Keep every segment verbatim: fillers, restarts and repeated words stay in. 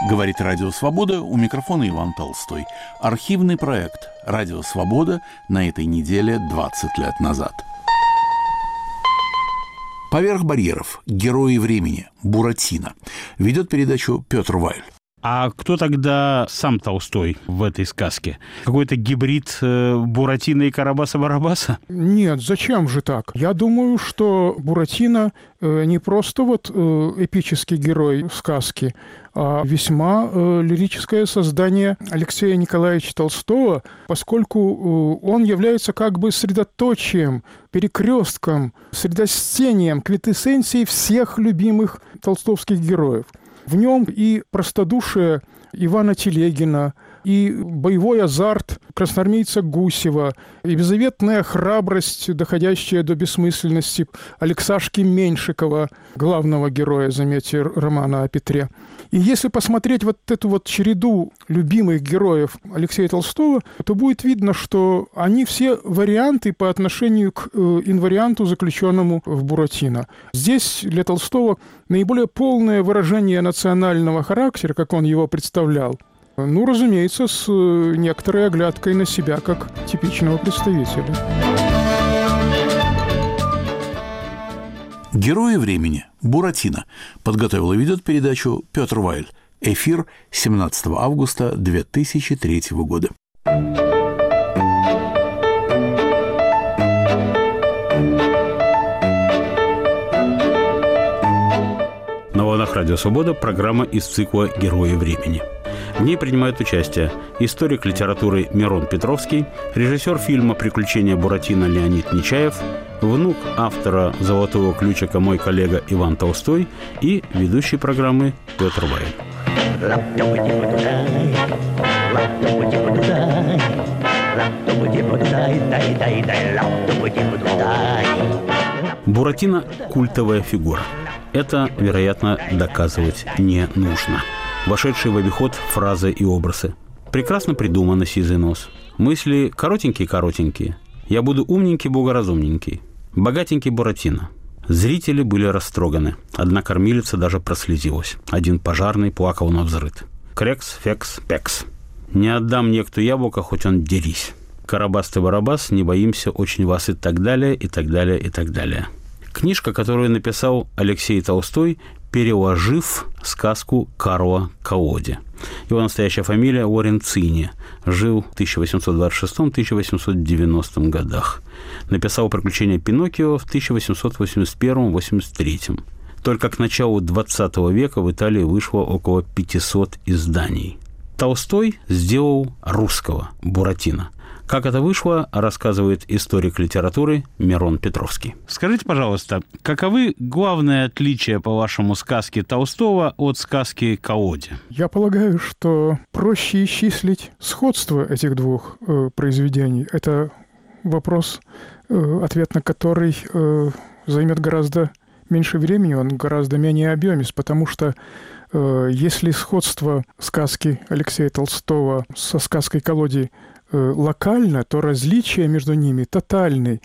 Говорит Радио Свобода, у микрофона Иван Толстой. Архивный проект «Радио Свобода» на этой неделе двадцать лет назад. «Поверх барьеров. Герои времени. Буратино». Ведет передачу Петр Вайль. А кто тогда сам Толстой в этой сказке? Какой-то гибрид э, Буратино и Карабаса-Барабаса? Нет, зачем же так? Я думаю, что Буратино э, не просто вот э, эпический герой сказки, а весьма э, лирическое создание Алексея Николаевича Толстого, поскольку э, он является как бы средоточием, перекрестком, средостением, квинтэссенцией всех любимых толстовских героев. В нем и простодушие Ивана Телегина, и боевой азарт красноармейца Гусева, и беззаветная храбрость, доходящая до бессмысленности Алексашки Меньшикова, главного героя, заметьте, романа о Петре. И если посмотреть вот эту вот череду любимых героев Алексея Толстого, то будет видно, что они все варианты по отношению к инварианту, заключенному в Буратино. Здесь для Толстого наиболее полное выражение национального характера, как он его представлял, ну, разумеется, с некоторой оглядкой на себя, как типичного представителя. «Герои времени. Буратино». Подготовил и ведет передачу Петр Вайль. Эфир семнадцатого августа две тысячи третьего года. На волнах Радио Свобода программа из цикла «Герои времени». В ней принимают участие историк литературы Мирон Петровский, режиссер фильма «Приключения Буратино» Леонид Нечаев, внук автора «Золотого ключика» мой коллега Иван Толстой и ведущий программы Петр Вайль. Буратино – культовая фигура. Это, вероятно, доказывать не нужно. Вошедшие в обиход фразы и образы. Прекрасно придумано сизый нос. Мысли коротенькие-коротенькие. Я буду умненький-богоразумненький. Богатенький Буратино. Зрители были растроганы. Одна кормилица даже прослезилась. Один пожарный плакал навзрыд. Крекс, фекс, пекс. Не отдам некто яблоко, хоть он дерись. Карабас ты Барабас, не боимся очень вас и так далее, и так далее, и так далее. Книжка, которую написал Алексей Толстой, переложив сказку Карла Колоди. Его настоящая фамилия Лоренцини. Жил в тысяча восемьсот двадцать шестом — тысяча восемьсот девяностом годах. Написал «Приключения Пиноккио» в тысяча восемьсот восемьдесят первом — восемьдесят третьем. Только к началу двадцатого века в Италии вышло около пятисот изданий. Толстой сделал русского Буратино. Как это вышло, рассказывает историк литературы Мирон Петровский. Скажите, пожалуйста, каковы главные отличия, по-вашему, сказки Толстого от сказки Колоди? Я полагаю, что проще исчислить сходство этих двух э, произведений. Это вопрос, э, ответ на который э, займет гораздо меньше времени, он гораздо менее объемист, потому что э, если сходство сказки Алексея Толстого со сказкой Колоди локально, то различия между ними тотальны.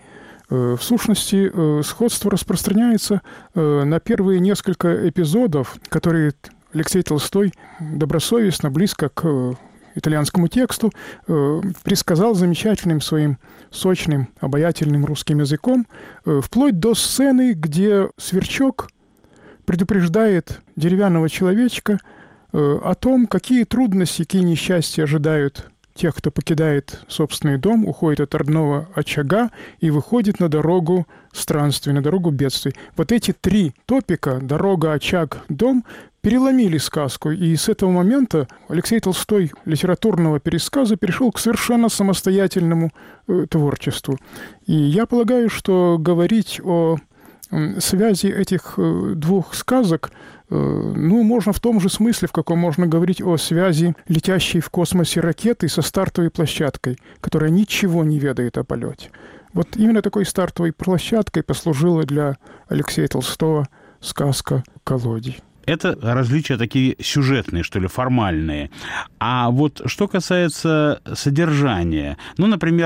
В сущности, сходство распространяется на первые несколько эпизодов, которые Алексей Толстой добросовестно, близко к итальянскому тексту, присказал замечательным своим сочным, обаятельным русским языком, вплоть до сцены, где Сверчок предупреждает деревянного человечка о том, какие трудности, какие несчастья ожидают тех, кто покидает собственный дом, уходит от родного очага и выходит на дорогу странствий, на дорогу бедствий. Вот эти три топика — дорога, очаг, дом — переломили сказку. И с этого момента Алексей Толстой литературного пересказа перешел к совершенно самостоятельному э, творчеству. И я полагаю, что говорить о э, связи этих э, двух сказок ну, можно в том же смысле, в каком можно говорить о связи летящей в космосе ракеты со стартовой площадкой, которая ничего не ведает о полете. Вот именно такой стартовой площадкой послужила для Алексея Толстого сказка «Колоди». Это различия такие сюжетные, что ли, формальные. А вот что касается содержания, ну, например,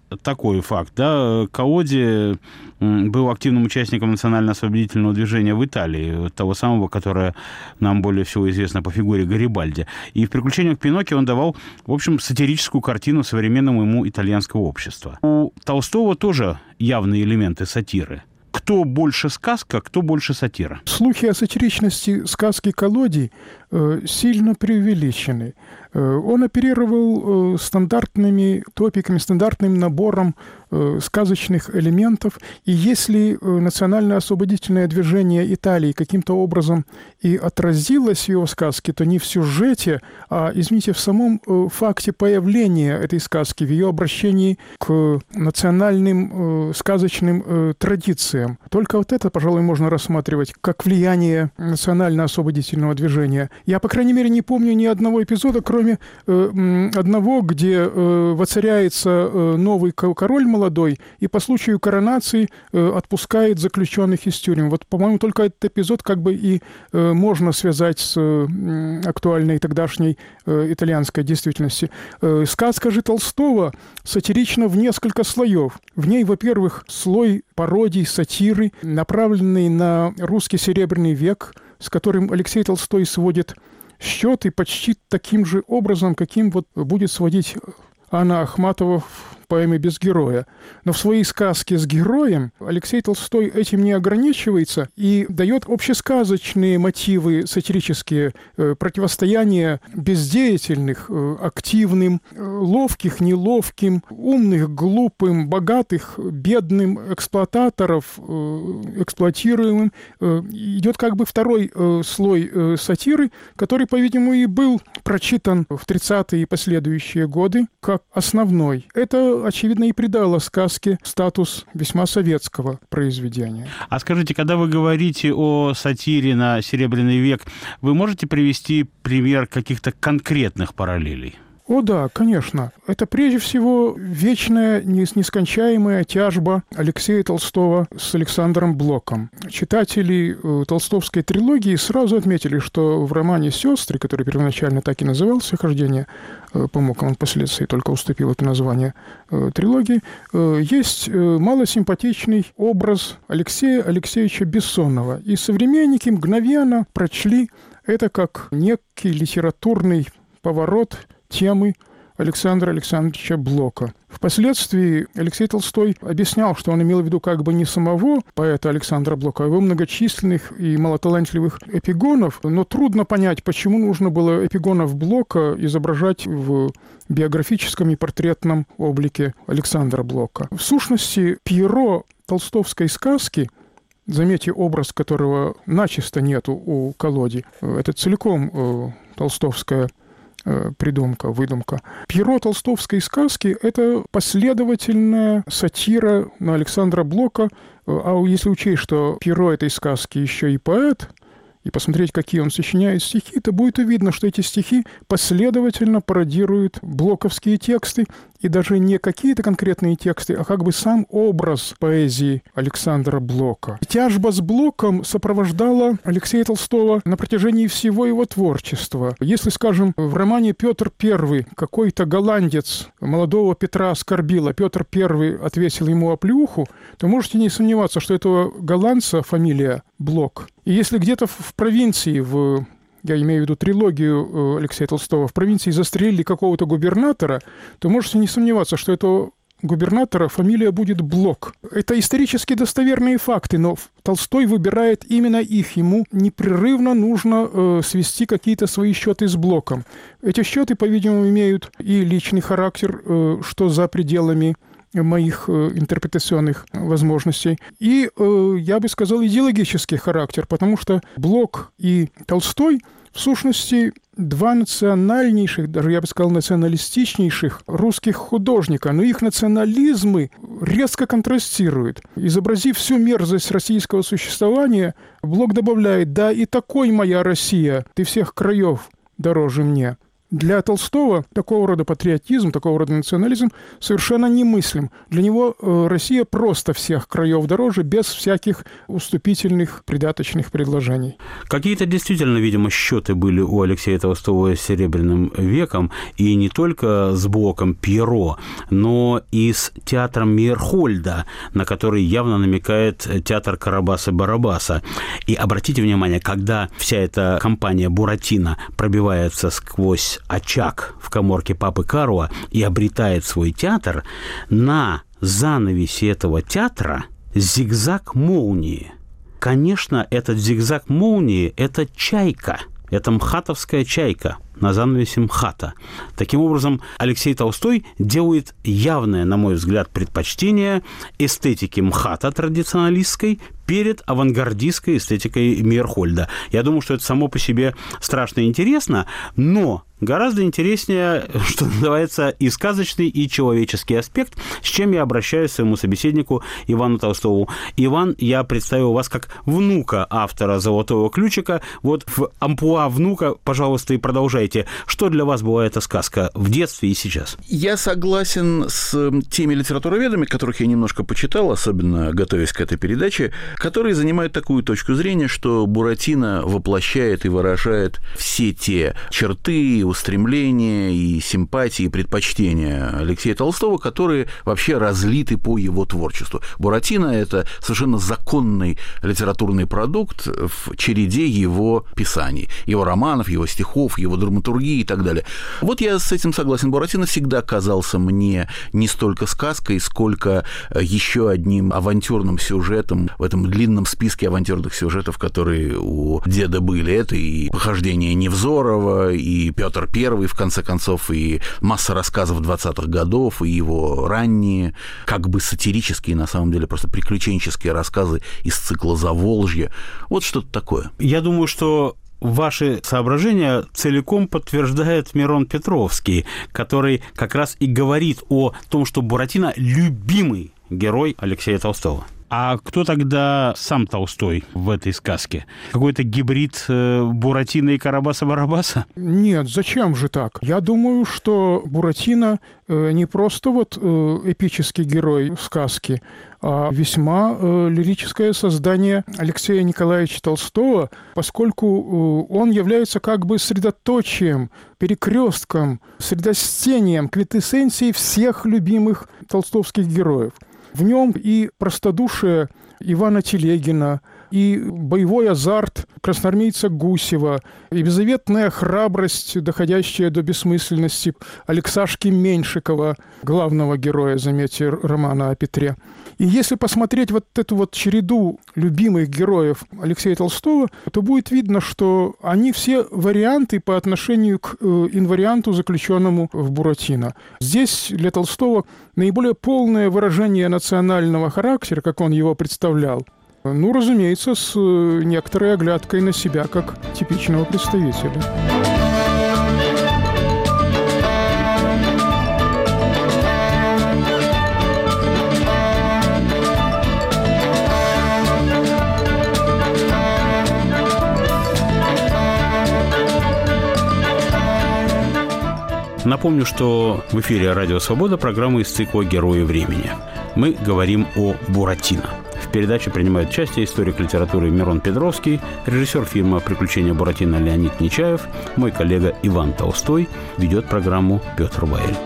такой факт. Да? Колоди был активным участником национально-освободительного движения в Италии, того самого, которое нам более всего известно по фигуре Гарибальди. И в «Приключениях Пиноккио» он давал, в общем, сатирическую картину современному ему итальянского общества. У Толстого тоже явные элементы сатиры. Кто больше сказка, кто больше сатира? Слухи о сатиричности сказки Колоди э, сильно преувеличены. Э, он оперировал э, стандартными топиками, стандартным набором э, сказочных элементов. И если э, национально-освободительное движение Италии каким-то образом и отразилось в его сказке, то не в сюжете, а, извините, в самом э, факте появления этой сказки, в ее обращении к национальным э, сказочным э, традициям. Только вот это, пожалуй, можно рассматривать как влияние национально-освободительного движения. Я, по крайней мере, не помню ни одного эпизода, кроме э, одного, где э, воцаряется э, новый король молодой и по случаю коронации э, отпускает заключенных из тюрем. Вот, по-моему, только этот эпизод как бы и э, можно связать с э, актуальной тогдашней э, итальянской действительности. Э, сказка же Толстого сатирична в несколько слоев. В ней, во-первых, слой пародий, сатиры, направленный на русский серебряный век, с которым Алексей Толстой сводит счеты почти таким же образом, каким вот будет сводить Анна Ахматова в поэме «Без героя». Но в своей сказке с героем Алексей Толстой этим не ограничивается и дает общесказочные мотивы сатирические, э, противостояния бездеятельных, э, активным, э, ловких, неловким, умных, глупым, богатых, бедным, эксплуататоров, э, эксплуатируемым. Э, идет как бы второй э, слой э, сатиры, который, по-видимому, и был прочитан в тридцатые и последующие годы как основной. Это, очевидно, и придало сказке статус весьма советского произведения. А скажите, когда вы говорите о сатире на Серебряный век, вы можете привести пример каких-то конкретных параллелей? О да, конечно. Это прежде всего вечная, нескончаемая тяжба Алексея Толстого с Александром Блоком. Читатели э, толстовской трилогии сразу отметили, что в романе «Сестры», который первоначально так и назывался «Хождение э, по мукам», он впоследствии только уступил это название э, трилогии, э, есть э, малосимпатичный образ Алексея Алексеевича Бессонова. И современники мгновенно прочли это как некий литературный поворот темы Александра Александровича Блока. Впоследствии Алексей Толстой объяснял, что он имел в виду как бы не самого поэта Александра Блока, а его многочисленных и малоталантливых эпигонов, но трудно понять, почему нужно было эпигонов Блока изображать в биографическом и портретном облике Александра Блока. В сущности, Пьеро толстовской сказки, заметьте, образ которого начисто нету у Колоди, это целиком э, толстовская придумка, выдумка. Пьеро толстовской сказки – это последовательная сатира на Александра Блока. А если учесть, что Пьеро этой сказки еще и поэт, и посмотреть, какие он сочиняет стихи, то будет видно, что эти стихи последовательно пародируют блоковские тексты, и даже не какие-то конкретные тексты, а как бы сам образ поэзии Александра Блока. Тяжба с Блоком сопровождала Алексея Толстого на протяжении всего его творчества. Если, скажем, в романе «Петр Первый» какой-то голландец молодого Петра оскорбил, а Петр Первый отвесил ему оплеуху, то можете не сомневаться, что этого голландца фамилия Блок. И если где-то в провинции, в я имею в виду трилогию Алексея Толстого, в провинции застрелили какого-то губернатора, то можете не сомневаться, что этого губернатора фамилия будет Блок. Это исторически достоверные факты, но Толстой выбирает именно их. Ему непрерывно нужно э, свести какие-то свои счеты с Блоком. Эти счеты, по-видимому, имеют и личный характер, э, что за пределами моих э, интерпретационных возможностей. И, э, я бы сказал, идеологический характер, потому что Блок и Толстой в сущности два национальнейших, даже я бы сказал, националистичнейших русских художника, но их национализмы резко контрастируют. Изобразив всю мерзость российского существования, Блок добавляет: «Да и такой моя Россия, ты всех краев дороже мне». Для Толстого такого рода патриотизм, такого рода национализм совершенно немыслим. Для него э, Россия просто всех краев дороже, без всяких уступительных придаточных предложений. Какие-то действительно, видимо, счеты были у Алексея Толстого с Серебряным веком, и не только с блоком Пьеро, но и с театром Мейерхольда, на который явно намекает театр Карабаса-Барабаса. И обратите внимание, когда вся эта компания Буратино пробивается сквозь очаг в каморке папы Карла и обретает свой театр, на занавесе этого театра зигзаг молнии. Конечно, этот зигзаг молнии – это чайка, это мхатовская чайка на занавесе МХАТа. Таким образом, Алексей Толстой делает явное, на мой взгляд, предпочтение эстетике МХАТа традиционалистской перед авангардистской эстетикой Мейерхольда. Я думаю, что это само по себе страшно интересно, но гораздо интереснее, что называется, и сказочный, и человеческий аспект, с чем я обращаюсь к своему собеседнику Ивану Толстову. Иван, я представил вас как внука автора «Золотого ключика». Вот в амплуа внука, пожалуйста, и продолжайте. Что для вас была эта сказка в детстве и сейчас? Я согласен с теми литературоведами, которых я немножко почитал, особенно готовясь к этой передаче, которые занимают такую точку зрения, что Буратино воплощает и выражает все те черты, устремления и симпатии, и предпочтения Алексея Толстого, которые вообще разлиты по его творчеству. Буратино – это совершенно законный литературный продукт в череде его писаний, его романов, его стихов, его драматургии и так далее. Вот я с этим согласен. Буратино всегда казался мне не столько сказкой, сколько еще одним авантюрным сюжетом в этом длинном списке авантюрных сюжетов, которые у деда были. Это и «Похождение Невзорова», и Петр Первый, в конце концов, и масса рассказов двадцатых годов, и его ранние, как бы сатирические, на самом деле, просто приключенческие рассказы из цикла «Заволжье». Вот что-то такое. Я думаю, что ваши соображения целиком подтверждает Мирон Петровский, который как раз и говорит о том, что Буратино – любимый герой Алексея Толстого. А кто тогда сам Толстой в этой сказке? Какой-то гибрид э, Буратино и Карабаса-Барабаса? Нет, зачем же так? Я думаю, что Буратино э, не просто вот э, эпический герой сказки, а весьма э, лирическое создание Алексея Николаевича Толстого, поскольку э, он является как бы средоточием, перекрестком, средостением, квинтэссенцией всех любимых толстовских героев. В нем и простодушие Ивана Телегина, и боевой азарт красноармейца Гусева, и беззаветная храбрость, доходящая до бессмысленности Алексашки Меньшикова, главного героя, заметьте, романа о Петре. И если посмотреть вот эту вот череду любимых героев Алексея Толстого, то будет видно, что они все варианты по отношению к инварианту, заключенному в Буратино. Здесь для Толстого наиболее полное выражение национального характера, как он его представлял, ну, разумеется, с некоторой оглядкой на себя, как типичного представителя. Напомню, что в эфире «Радио Свобода» программа из цикла «Герои времени». Мы говорим о Буратино. В передаче принимают участие историк литературы Мирон Петровский, режиссер фильма «Приключения Буратино» Леонид Нечаев, мой коллега Иван Толстой, ведет программу Петр Ваэль.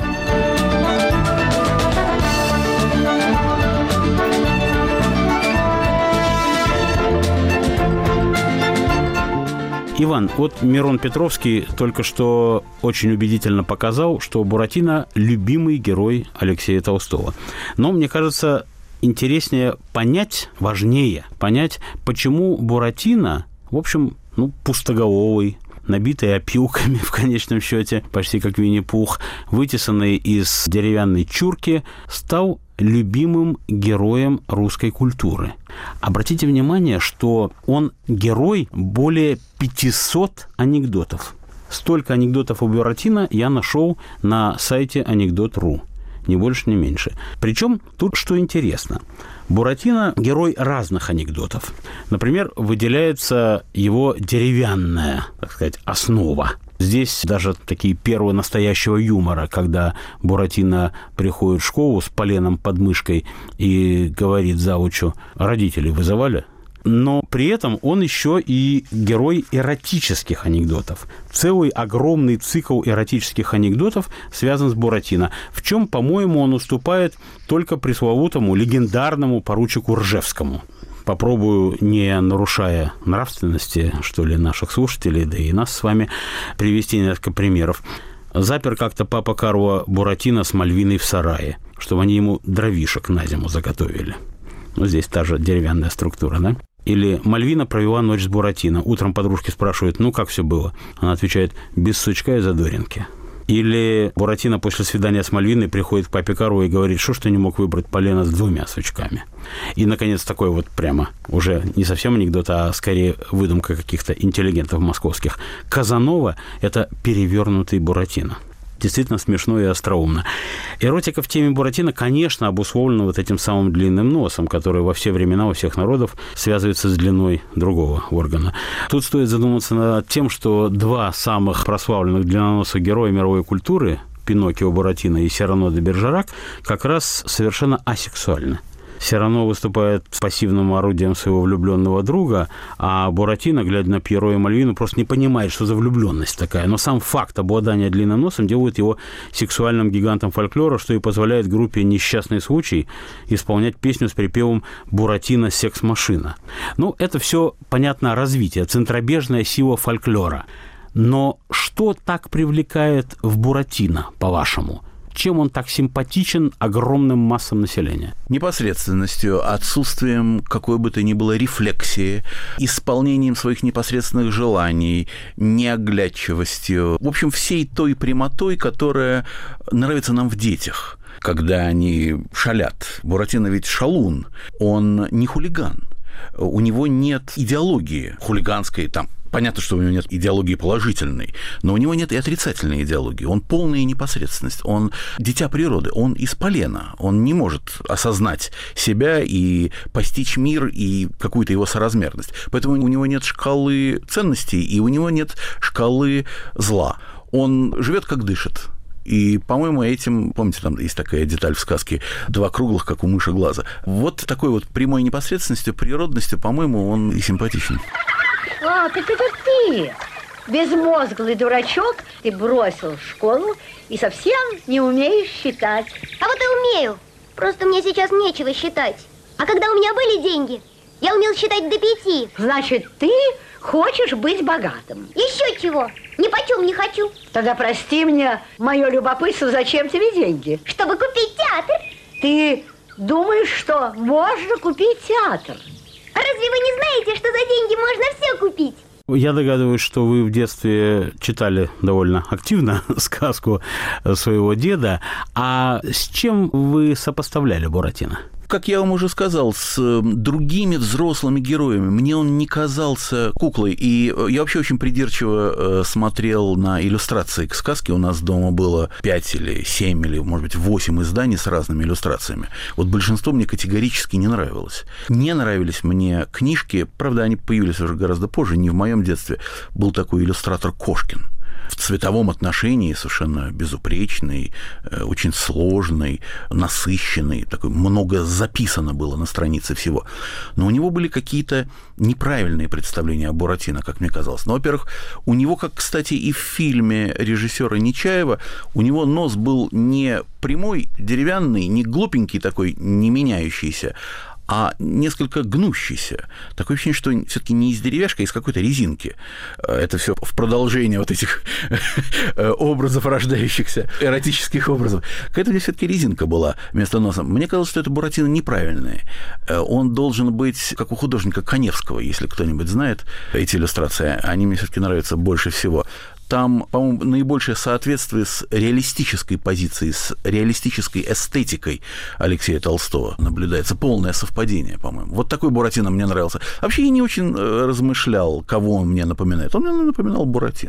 Иван, вот Мирон Петровский только что очень убедительно показал, что Буратино – любимый герой Алексея Толстого. Но, мне кажется, интереснее понять, важнее понять, почему Буратино, в общем, ну, пустоголовый, набитый опилками, в конечном счете, почти как Винни-Пух, вытесанный из деревянной чурки, стал любимым героем русской культуры. Обратите внимание, что он герой более пятисот анекдотов. Столько анекдотов у Буратино я нашел на сайте анекдот точка ру. Ни больше, ни меньше. Причем тут что интересно. Буратино – герой разных анекдотов. Например, выделяется его деревянная, так сказать, основа. Здесь даже такие первые настоящего юмора, когда Буратино приходит в школу с поленом под мышкой и говорит завучу: родителей вызывали? Но при этом он еще и герой эротических анекдотов. Целый огромный цикл эротических анекдотов связан с Буратино, в чем, по-моему, он уступает только пресловутому легендарному поручику Ржевскому. Попробую, не нарушая нравственности, что ли, наших слушателей, да и нас с вами, привести несколько примеров. Запер как-то папа Карло Буратино с Мальвиной в сарае, чтобы они ему дровишек на зиму заготовили. Ну, здесь та же деревянная структура, да? Или Мальвина провела ночь с Буратино. Утром подружки спрашивают: ну, как все было? Она отвечает: без сучка и задоринки. Или Буратино после свидания с Мальвиной приходит к папе Карлу и говорит: что ж ты не мог выбрать полено с двумя сучками? И, наконец, такой вот прямо уже не совсем анекдот, а скорее выдумка каких-то интеллигентов московских. Казанова – это перевернутый Буратино. Действительно смешно и остроумно. Эротика в теме Буратино, конечно, обусловлена вот этим самым длинным носом, который во все времена у всех народов связывается с длиной другого органа. Тут стоит задуматься над тем, что два самых прославленных длинноносых героя мировой культуры, Пиноккио Буратино и Сирано де Бержерак, как раз совершенно асексуальны. Сирано выступает пассивным орудием своего влюбленного друга, а Буратино, глядя на Пьеро и Мальвину, просто не понимает, что за влюбленность такая. Но сам факт обладания длинным носом делает его сексуальным гигантом фольклора, что и позволяет группе «Несчастный случай» исполнять песню с припевом «Буратино – секс-машина». Ну, это все, понятно, развитие, центробежная сила фольклора. Но что так привлекает в Буратино, по-вашему? Чем он так симпатичен огромным массам населения? Непосредственностью, отсутствием какой бы то ни было рефлексии, исполнением своих непосредственных желаний, неоглядчивостью. В общем, всей той прямотой, которая нравится нам в детях, когда они шалят. Буратино ведь шалун, он не хулиган. У него нет идеологии хулиганской, там, понятно, что у него нет идеологии положительной, но у него нет и отрицательной идеологии. Он полная непосредственность, он дитя природы, он из полена, он не может осознать себя и постичь мир и какую-то его соразмерность. Поэтому у него нет шкалы ценностей, и у него нет шкалы зла. Он живет, как дышит. И, по-моему, этим, помните, там есть такая деталь в сказке: два круглых, как у мыши, глаза. Вот такой вот прямой непосредственностью, природностью, по-моему, он и симпатичен. А, так это ты, безмозглый дурачок, ты бросил школу и совсем не умеешь считать. А вот и умею, просто мне сейчас нечего считать. А когда у меня были деньги, я умел считать до пяти. Значит, ты хочешь быть богатым? Еще чего, ни почем не хочу. Тогда прости мне мое любопытство, зачем тебе деньги? Чтобы купить театр. Ты думаешь, что можно купить театр? А разве вы не знаете, что за деньги можно все купить? Я догадываюсь, что вы в детстве читали довольно активно сказку своего деда. А с чем вы сопоставляли Буратино? Как я вам уже сказал, с другими взрослыми героями мне он не казался куклой. И я вообще очень придирчиво смотрел на иллюстрации к сказке. У нас дома было пять или семь, или, может быть, восемь изданий с разными иллюстрациями. Вот большинство мне категорически не нравилось. Не нравились мне книжки, правда, они появились уже гораздо позже, не в моем детстве. Был такой иллюстратор Кошкин. В цветовом отношении совершенно безупречный, очень сложный, насыщенный, такой, много записано было на странице всего. Но у него были какие-то неправильные представления о Буратино, как мне казалось. Ну, во-первых, у него, как, кстати, и в фильме режиссера Нечаева, у него нос был не прямой, деревянный, не глупенький такой, не меняющийся, а несколько гнущийся. Такое ощущение, что все-таки не из деревяшки, а из какой-то резинки. Это все в продолжение вот этих образов, рождающихся, эротических образов. Какая-то здесь все-таки резинка была вместо носа. Мне казалось, что это Буратино неправильное. Он должен быть, как у художника Каневского, если кто-нибудь знает эти иллюстрации. Они мне все-таки нравятся больше всего. Там, по-моему, наибольшее соответствие с реалистической позицией, с реалистической эстетикой Алексея Толстого наблюдается. Полное совпадение, по-моему. Вот такой Буратино мне нравился. Вообще я не очень размышлял, кого он мне напоминает. Он мне напоминал Буратино.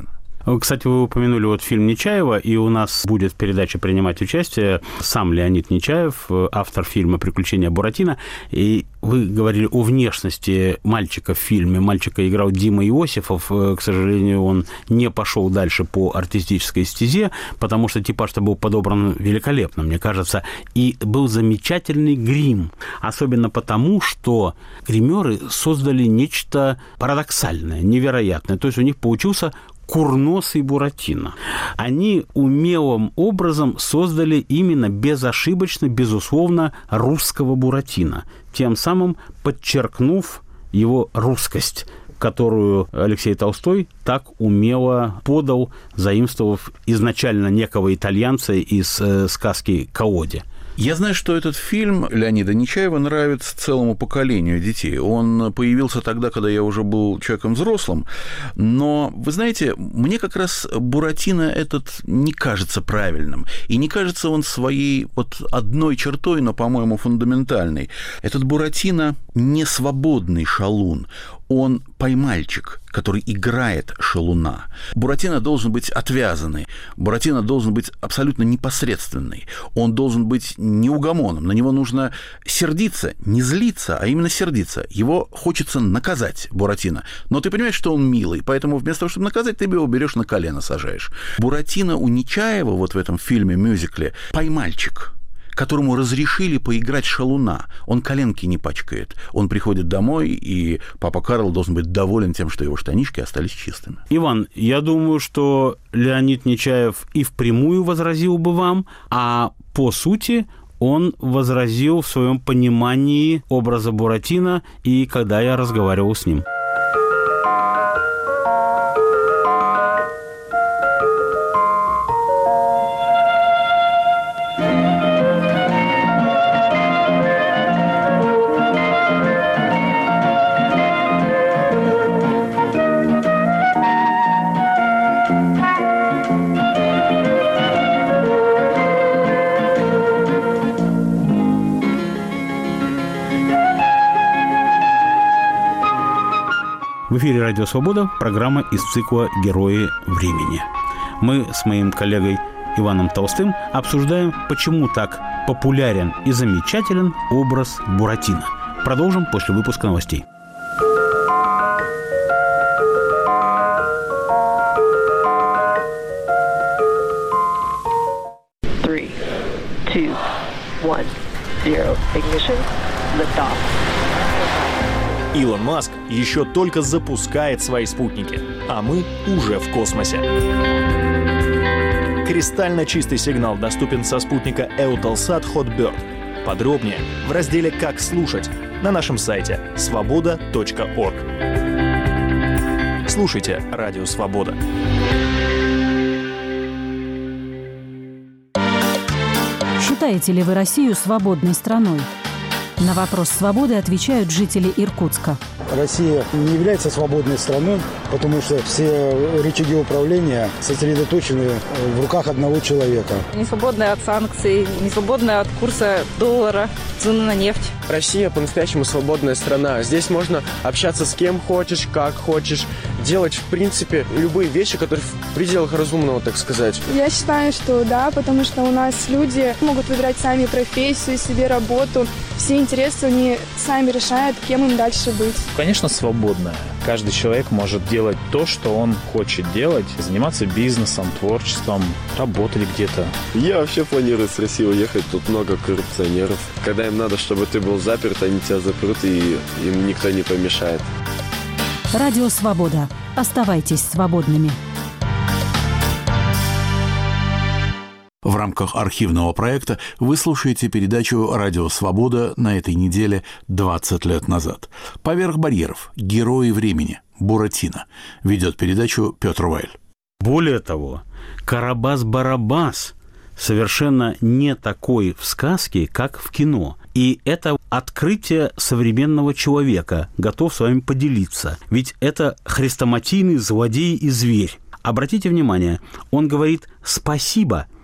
Кстати, вы упомянули вот фильм Нечаева, и у нас будет в передаче принимать участие сам Леонид Нечаев, автор фильма «Приключения Буратино». И вы говорили о внешности мальчика в фильме. Мальчика играл Дима Иосифов. К сожалению, он не пошел дальше по артистической стезе, потому что типаж-то был подобран великолепно, мне кажется. И был замечательный грим. Особенно потому, что гримеры создали нечто парадоксальное, невероятное. То есть у них получился курносый Буратино. Они умелым образом создали именно безошибочно, безусловно, русского Буратино, тем самым подчеркнув его русскость, которую Алексей Толстой так умело подал, заимствовав изначально некого итальянца из э, сказки «Колоде». Я знаю, что этот фильм Леонида Нечаева нравится целому поколению детей. Он появился тогда, когда я уже был человеком взрослым. Но, вы знаете, мне как раз Буратино этот не кажется правильным. И не кажется он своей вот одной чертой, но, по-моему, фундаментальной. Этот Буратино не свободный шалун. Он поймальчик, который играет шалуна. Буратино должен быть отвязанный. Буратино должен быть абсолютно непосредственный. Он должен быть неугомонным. На него нужно сердиться, не злиться, а именно сердиться. Его хочется наказать, Буратино. Но ты понимаешь, что он милый, поэтому вместо того, чтобы наказать, ты его берешь на колено сажаешь. Буратино у Нечаева вот в этом фильме-мюзикле поймальчик, которому разрешили поиграть шалуна. Он коленки не пачкает. Он приходит домой, и папа Карл должен быть доволен тем, что его штанишки остались чистыми. Иван, я думаю, что Леонид Нечаев и впрямую возразил бы вам, а по сути он возразил в своем понимании образа Буратино, и когда я разговаривал с ним. В эфире «Радио Свобода», программа из цикла «Герои времени». Мы с моим коллегой Иваном Толстым обсуждаем, почему так популярен и замечателен образ Буратино. Продолжим после выпуска новостей. Three, two, one, zero. Ignition. Liftoff. Илон Маск еще только запускает свои спутники, а мы уже в космосе. Кристально чистый сигнал доступен со спутника Eutelsat Hotbird. Подробнее в разделе «Как слушать» на нашем сайте свобода точка орг. Слушайте Радио Свобода. Считаете ли вы Россию свободной страной? На вопрос свободы отвечают жители Иркутска. Россия не является свободной страной, потому что все рычаги управления сосредоточены в руках одного человека. Не свободная от санкций, не свободная от курса доллара, цены на нефть. Россия по-настоящему свободная страна. Здесь можно общаться с кем хочешь, как хочешь, делать, в принципе, любые вещи, которые в пределах разумного, так сказать. Я считаю, что да, потому что у нас люди могут выбирать сами профессию, себе работу. Все интересы они сами решают, кем им дальше быть. Конечно, свободная. Каждый человек может делать то, что он хочет делать, заниматься бизнесом, творчеством, работать где-то. Я вообще планирую с России уехать, тут много коррупционеров. Когда им надо, чтобы ты был заперт, они тебя запрут, и им никто не помешает. Радио Свобода. Оставайтесь свободными. В рамках архивного проекта вы слушаете передачу «Радио Свобода» на этой неделе двадцать лет назад. «Поверх барьеров. Герои времени. Буратино». Ведет передачу Петр Вайль. Более того, Карабас-Барабас совершенно не такой в сказке, как в кино. И это открытие современного человека. Готов с вами поделиться. Ведь это хрестоматийный злодей и зверь. Обратите внимание, он говорит «спасибо»,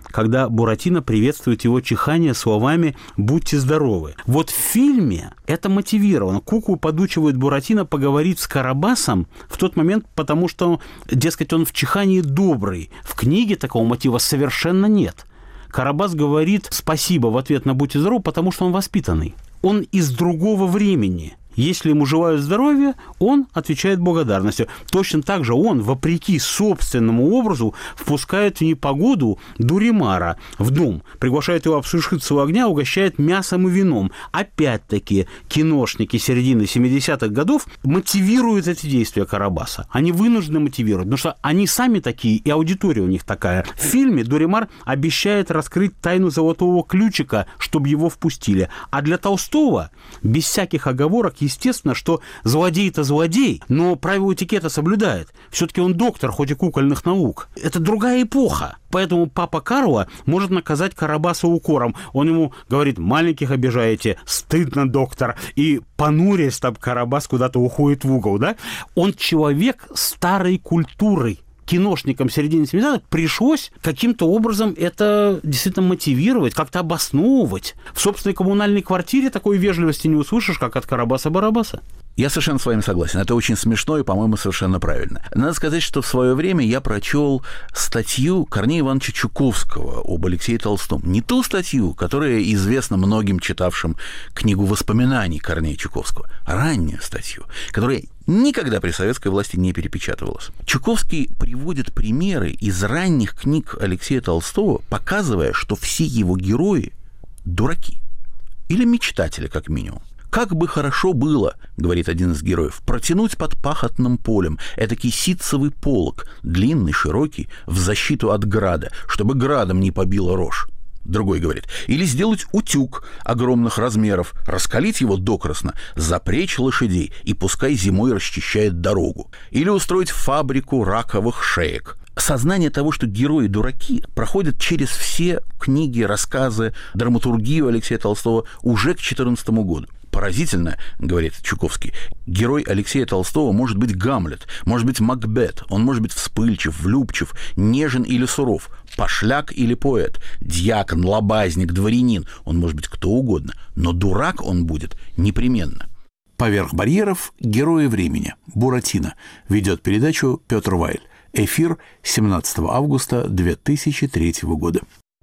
когда Буратино приветствует его чихание словами «будьте здоровы». Вот в фильме это мотивировано. Куку подучивает Буратино поговорить с Карабасом в тот момент, потому что, дескать, он в чихании добрый. В книге такого мотива совершенно нет. Карабас говорит спасибо в ответ на «будьте здоровы», потому что он воспитанный. Он из другого времени. Если ему желают здоровья, он отвечает благодарностью. Точно так же он, вопреки собственному образу, впускает в непогоду Дуримара в дом, приглашает его обсушиться у огня, угощает мясом и вином. Опять-таки, киношники середины семидесятых годов мотивируют эти действия Карабаса. Они вынуждены мотивировать, потому что они сами такие, и аудитория у них такая. В фильме Дуримар обещает раскрыть тайну золотого ключика, чтобы его впустили. А для Толстого, без всяких оговорок, естественно, что злодей-то злодей, но правила этикета соблюдает. Все-таки он доктор, хоть и кукольных наук. Это другая эпоха. Поэтому папа Карло может наказать Карабаса укором. Он ему говорит: маленьких обижаете, стыдно, доктор. И понурясь, там Карабас куда-то уходит в угол. Да? Он человек старой культуры. Киношникам середины семидесятых пришлось каким-то образом это действительно мотивировать, как-то обосновывать. В собственной коммунальной квартире такой вежливости не услышишь, как от Карабаса-Барабаса. Я совершенно с вами согласен. Это очень смешно и, по-моему, совершенно правильно. Надо сказать, что в свое время я прочел статью Корнея Ивановича Чуковского об Алексее Толстом. Не ту статью, которая известна многим читавшим книгу воспоминаний Корнея Чуковского, а раннюю статью, которая никогда при советской власти не перепечатывалась. Чуковский приводит примеры из ранних книг Алексея Толстого, показывая, что все его герои – дураки. Или мечтатели, как минимум. «Как бы хорошо было, — говорит один из героев, — протянуть под пахотным полем этакий ситцевый полог, длинный, широкий, в защиту от града, чтобы градом не побило рожь. Другой говорит: или сделать утюг огромных размеров, раскалить его докрасно, запречь лошадей и пускай зимой расчищает дорогу. Или устроить фабрику раковых шеек». Сознание того, что герои дураки, проходит через все книги, рассказы, драматургию Алексея Толстого уже к четырнадцатому году. Поразительно, говорит Чуковский, герой Алексея Толстого может быть Гамлет, может быть Макбет, он может быть вспыльчив, влюбчив, нежен или суров, пошляк или поэт, дьякон, лобазник, дворянин, он может быть кто угодно, но дурак он будет непременно. «Поверх барьеров. Герои времени. Буратино». Ведет передачу Петр Вайль. Эфир семнадцатого августа две тысячи третьего года.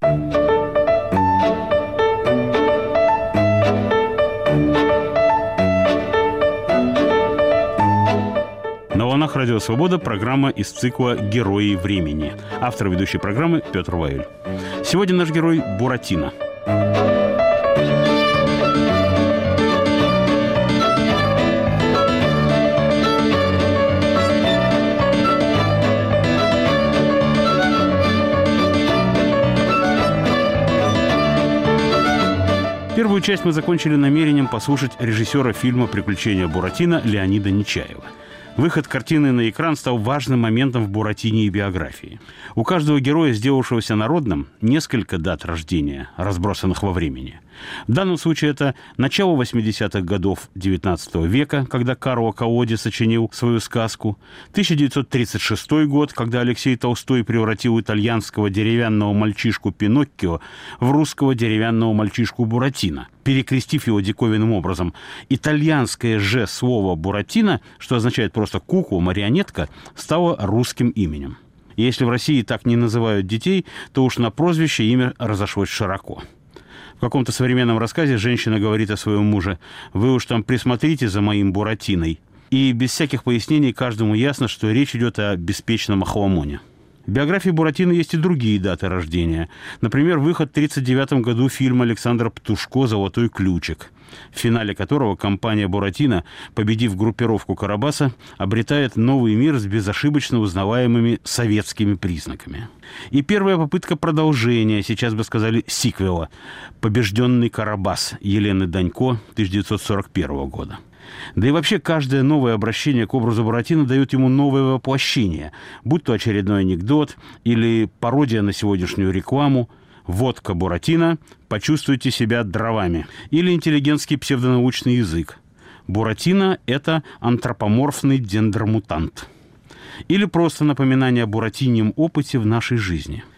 На волнах Радио Свобода программа из цикла «Герои времени». Автор ведущей программы Петр Вайль. Сегодня наш герой Буратино. Первую часть мы закончили намерением послушать режиссера фильма «Приключения Буратино» Леонида Нечаева. Выход картины на экран стал важным моментом в Буратине и биографии. У каждого героя, сделавшегося народным, несколько дат рождения, разбросанных во времени. В данном случае это начало восьмидесятых годов девятнадцатого века, когда Карло Коллоди сочинил свою сказку, тысяча девятьсот тридцать шестой год, когда Алексей Толстой превратил итальянского деревянного мальчишку Пиноккио в русского деревянного мальчишку Буратино, перекрестив его диковинным образом. Итальянское же слово «Буратино», что означает просто «кукла», «марионетка», стало русским именем. И если в России так не называют детей, то уж на прозвище имя разошлось широко. В каком-то современном рассказе женщина говорит о своем муже: «Вы уж там присмотрите за моим Буратиной». И без всяких пояснений каждому ясно, что речь идет о беспечном охламоне. В биографии Буратино есть и другие даты рождения. Например, выход в тридцать девятом году фильма Александра Птушко «Золотой ключик», в финале которого компания Буратино, победив группировку Карабаса, обретает новый мир с безошибочно узнаваемыми советскими признаками. И первая попытка продолжения, сейчас бы сказали сиквела, «Побежденный Карабас» Елены Данько тысяча девятьсот сорок первого года. Да и вообще каждое новое обращение к образу Буратино дает ему новое воплощение, будь то очередной анекдот или пародия на сегодняшнюю рекламу. «Водка Буратино, почувствуйте себя дровами». Или интеллигентский псевдонаучный язык. Буратино – это антропоморфный дендромутант. Или просто напоминание о буратиньем опыте в нашей жизни.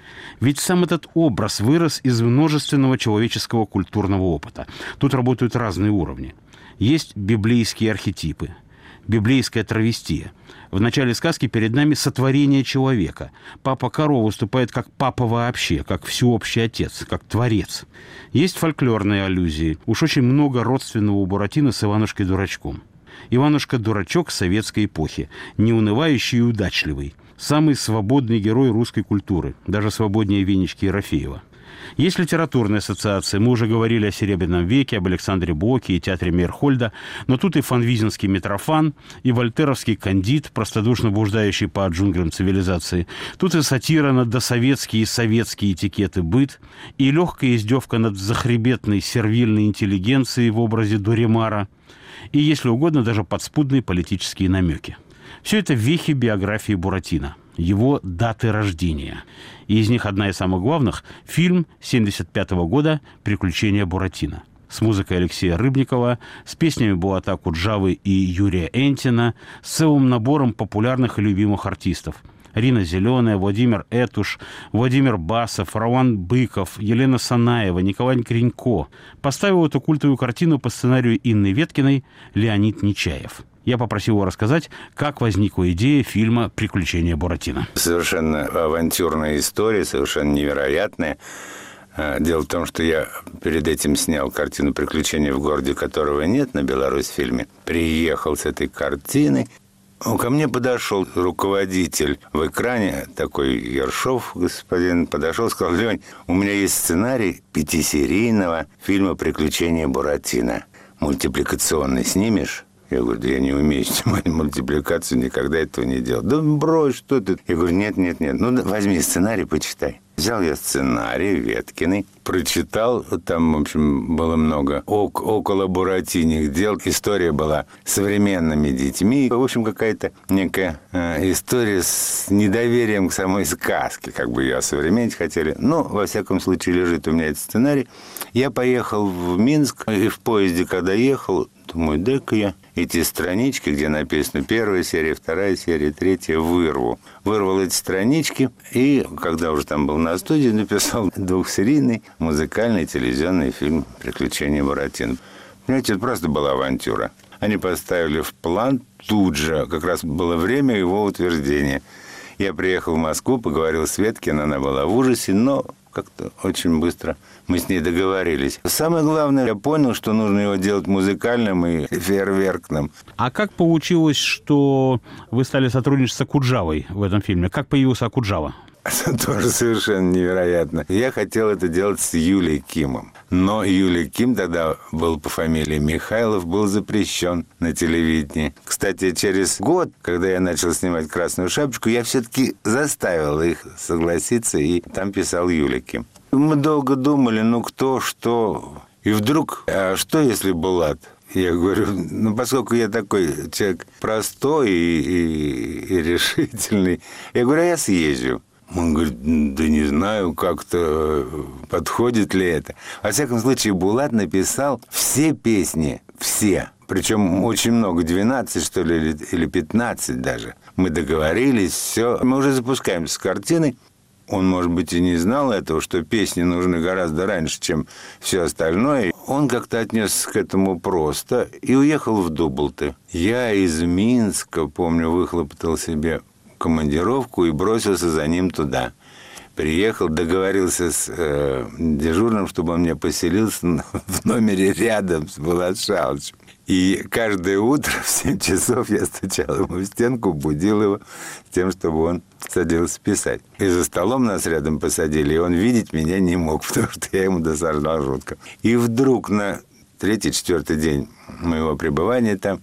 Ведь сам этот образ вырос из множественного человеческого культурного опыта. Тут работают разные уровни. Есть библейские архетипы, библейская травестия. В начале сказки перед нами сотворение человека. Папа Каро выступает как папа вообще, как всеобщий отец, как творец. Есть фольклорные аллюзии. Уж очень много родственного у Буратино с Иванушкой-дурачком. Иванушка-дурачок советской эпохи, неунывающий и удачливый. Самый свободный герой русской культуры, даже свободнее Венечки Ерофеева. Есть литературные ассоциации. Мы уже говорили о Серебряном веке, об Александре Блоке и театре Мейерхольда. Но тут и фанвизинский Митрофан, и вольтеровский Кандид, простодушно блуждающий по джунглям цивилизации. Тут и сатира на досоветские и советские этикеты быт, и легкая издевка над захребетной сервильной интеллигенцией в образе Дуремара, и, если угодно, даже подспудные политические намеки. Все это вехи биографии Буратино, его даты рождения. И из них одна из самых главных – фильм семьдесят пятого года «Приключения Буратино». С музыкой Алексея Рыбникова, с песнями Булата Акуджавы и Юрия Энтина, с целым набором популярных и любимых артистов. Рина Зеленая, Владимир Этуш, Владимир Басов, Роман Быков, Елена Санаева, Николай Кренько. Поставил эту культовую картину по сценарию Инны Веткиной Леонид Нечаев. Я попросил его рассказать, как возникла идея фильма «Приключения Буратино». Совершенно авантюрная история, совершенно невероятная. Дело в том, что я перед этим снял картину «Приключения в городе, которого нет» на Беларусьфильме. Приехал с этой картиной. Ко мне подошел руководитель в экране, такой Ершов господин, подошел и сказал: «Лень, у меня есть сценарий пятисерийного фильма «Приключения Буратино». Мультипликационный снимешь?» Я говорю: да я не умею снимать мультипликацию, никогда этого не делал. Да брось, что ты? Я говорю: нет, нет, нет, ну возьми сценарий, почитай. Взял я сценарий Веткиной, прочитал, там, в общем, было много ок- около Буратиных дел. История была с современными детьми. В общем, какая-то некая э, история с недоверием к самой сказке, как бы ее осовременить хотели. Но, во всяком случае, лежит у меня этот сценарий. Я поехал в Минск, и в поезде, когда ехал, думаю, дай-ка я эти странички, где написано первая серия, вторая серия, третья, вырву. Вырвал эти странички, и, когда уже там был на студии, написал двухсерийный музыкальный телевизионный фильм «Приключения Буратино». Понимаете, это просто была авантюра. Они поставили в план тут же, как раз было время его утверждения. Я приехал в Москву, поговорил с Веткиной, она была в ужасе, но как-то очень быстро мы с ней договорились. Самое главное, я понял, что нужно его делать музыкальным и фейерверкным. А как получилось, что вы стали сотрудничать с Акуджавой в этом фильме? Как появился Акуджава? Это тоже совершенно невероятно. Я хотел это делать с Юлией Кимом. Но Юлий Ким тогда был по фамилии Михайлов, был запрещен на телевидении. Кстати, через год, когда я начал снимать «Красную шапочку», я все-таки заставил их согласиться, и там писал Юлий Ким. Мы долго думали, ну кто, что. И вдруг, а что если Булат? Я говорю, ну, поскольку я такой человек простой и, и, и решительный, я говорю, а я съезжу. Он говорит, да не знаю, как-то подходит ли это. Во всяком случае, Булат написал все песни, все. Причем очень много, двенадцать, что ли, или пятнадцать даже. Мы договорились, все. Мы уже запускаемся с картиной. Он, может быть, и не знал этого, что песни нужны гораздо раньше, чем все остальное. Он как-то отнесся к этому просто и уехал в Дублты. Я из Минска, помню, выхлопотал себе командировку и бросился за ним туда. Приехал, договорился с э, дежурным, чтобы он меня поселился в номере рядом с Булат Шалычем. И каждое утро в семь часов я стучал ему в стенку, будил его с тем, чтобы он садился писать. И за столом нас рядом посадили, и он видеть меня не мог, потому что я ему досаждал жутко. И вдруг на третий-четвертый день моего пребывания там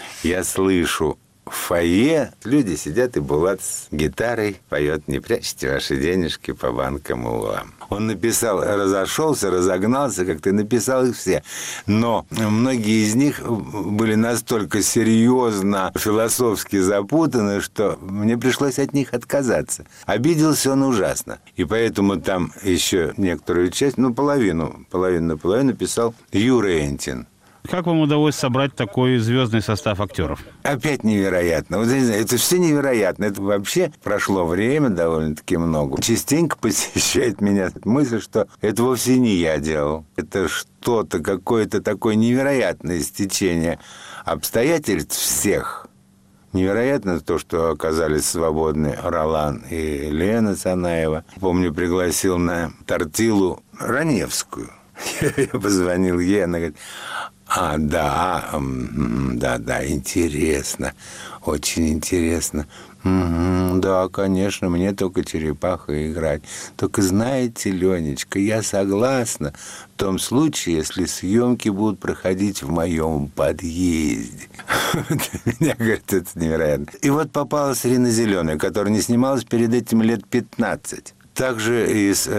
я слышу в фойе люди сидят, и Булат с гитарой поет «Не прячьте ваши денежки по банкам и углам». Он написал, разошелся, разогнался, как ты написал их все. Но многие из них были настолько серьезно, философски запутаны, что мне пришлось от них отказаться. Обиделся он ужасно. И поэтому там еще некоторую часть, ну, половину, половину на половину писал Юра Энтин. Как вам удалось собрать такой звездный состав актеров? Опять невероятно. Вот, это все невероятно. Это вообще прошло время довольно-таки много. Частенько посещает меня мысль, что это вовсе не я делал. Это что-то, какое-то такое невероятное стечение обстоятельств всех. Невероятно то, что оказались свободны Ролан и Лена Санаева. Помню, пригласил на тортилу Раневскую. Я позвонил ей, она говорит: а, да, да, да, интересно, очень интересно. Угу, да, конечно, мне только черепаха играть. Только знаете, Ленечка, я согласна в том случае, если съемки будут проходить в моем подъезде. Для меня, говорит, это невероятно. И вот попалась Рина Зеленая, которая не снималась перед этим лет пятнадцать. Также и с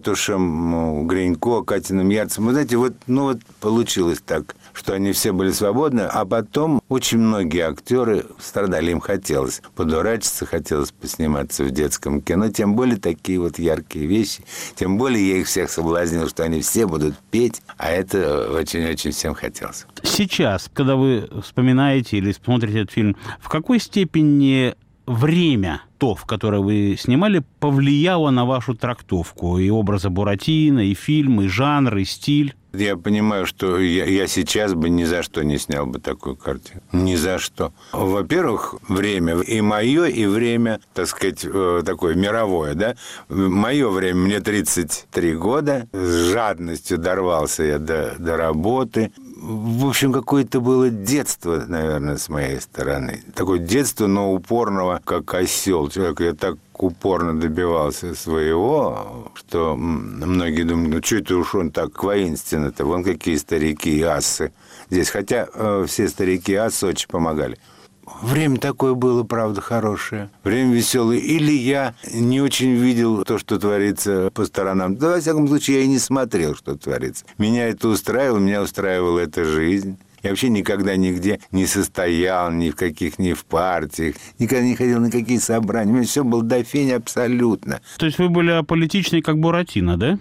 Этушем, Гринько, Катиным Ярцем. Вы знаете, вот, ну вот получилось так, что они все были свободны, а потом очень многие актеры страдали, им хотелось подурачиться, хотелось посниматься в детском кино, тем более такие вот яркие вещи, тем более я их всех соблазнил, что они все будут петь, а это очень-очень всем хотелось. Сейчас, когда вы вспоминаете или смотрите этот фильм, в какой степени время, то, в которое вы снимали, повлияло на вашу трактовку и образа Буратино, и фильм, и жанр, и стиль? Я понимаю, что я, я сейчас бы ни за что не снял бы такую картину. Ни за что. Во-первых, время и мое, и время, так сказать, такое мировое, да. Мое время, мне тридцать три года, с жадностью дорвался я до, до работы. В общем, какое-то было детство, наверное, с моей стороны. Такое детство, но упорного, как осел. Человек, я так упорно добивался своего, что многие думают, ну что это уж он так воинственно-то, вон какие старики и асы здесь. Хотя э, все старики и асы очень помогали. Время такое было, правда, хорошее. Время веселое. Или я не очень видел то, что творится по сторонам. Да, во всяком случае, я и не смотрел, что творится. Меня это устраивало, меня устраивала эта жизнь. Я вообще никогда нигде не состоял, ни в каких, ни в партиях, никогда не ходил на какие собрания. У меня все было до фени абсолютно. То есть вы были аполитичны, как Буратино, да?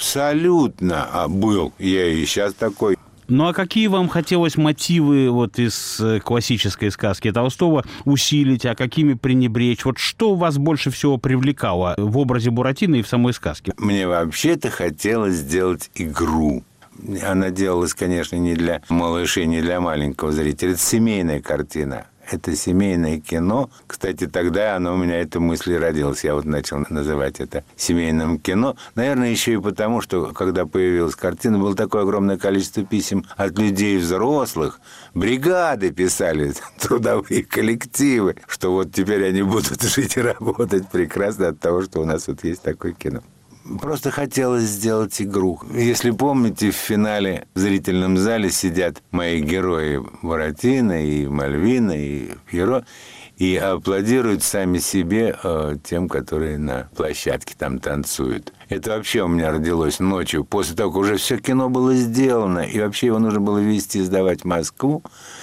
Абсолютно был. Я и сейчас такой. Ну, а какие вам хотелось мотивы вот из классической сказки Толстого усилить, а какими пренебречь? Вот что вас больше всего привлекало в образе Буратино и в самой сказке? Мне вообще-то хотелось сделать игру. Она делалась, конечно, не для малышей, не для маленького зрителя. Это семейная картина. Это семейное кино. Кстати, тогда оно у меня, эта мысль и родилась. Я вот начал называть это семейным кино. Наверное, еще и потому, что, когда появилась картина, было такое огромное количество писем от людей взрослых. Бригады писали, трудовые коллективы, что вот теперь они будут жить и работать прекрасно от того, что у нас вот есть такое кино. Просто хотелось сделать игру. Если помните, в финале в зрительном зале сидят мои герои Буратино и Мальвина и Пьеро и аплодируют сами себе э, тем, которые на площадке там танцуют. Это вообще у меня родилось ночью, после того, как уже все кино было сделано, и вообще его нужно было везти, сдавать в Москву.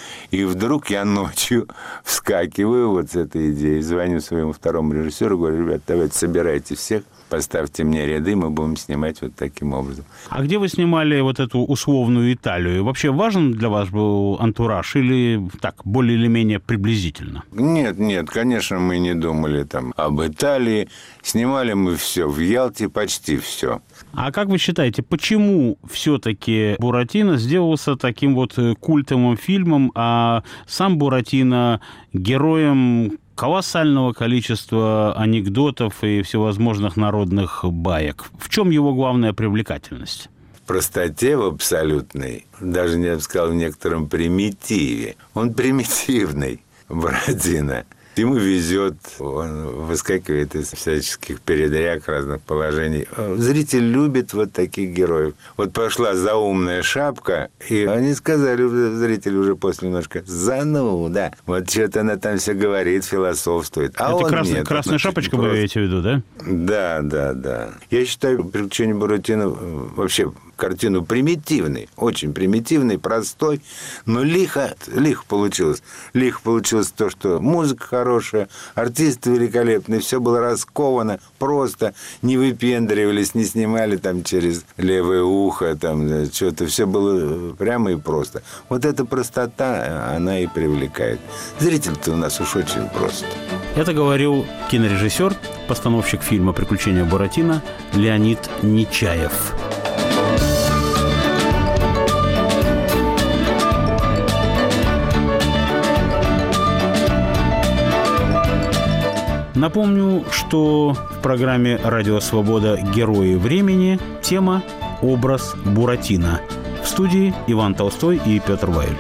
И вдруг я ночью вскакиваю вот с этой идеей, звоню своему второму режиссеру, говорю: ребят, давайте собирайте всех, поставьте мне ряды, мы будем снимать вот таким образом. А где вы снимали вот эту условную Италию? Вообще важен для вас был антураж или так, более или менее приблизительно? Нет, нет, конечно, мы не думали там об Италии. Снимали мы все в Ялте, почти все. А как вы считаете, почему все-таки Буратино сделался таким вот культовым фильмом, а сам Буратино героем колоссального количества анекдотов и всевозможных народных баек? В чем его главная привлекательность? В простоте, в абсолютной, даже, я бы сказал, в некотором примитиве. Он примитивный, Буратино. Ему везет, он выскакивает из всяческих передряг, разных положений. Зритель любит вот таких героев. Вот пошла заумная шапка, и они сказали, зритель уже после немножко, зануда. Вот что-то она там все говорит, философствует. А это он красный, нет. красная Он шапочка, просто... вы имеете в виду, да? Да, да, да. Я считаю, «Приключения Буратино» вообще картину примитивной, очень примитивной, простой, но лихо, лихо получилось. Лихо получилось то, что музыка хорошая, артисты великолепные, все было расковано, просто, не выпендривались, не снимали там через левое ухо, там что-то, все было прямо и просто. Вот эта простота, она и привлекает. Зритель-то у нас уж очень прост. Это говорил кинорежиссер, постановщик фильма «Приключения Буратино» Леонид Нечаев. Напомню, что в программе «Радио Свобода. Герои времени» тема «Образ Буратино». В студии Иван Толстой и Петр Вайль.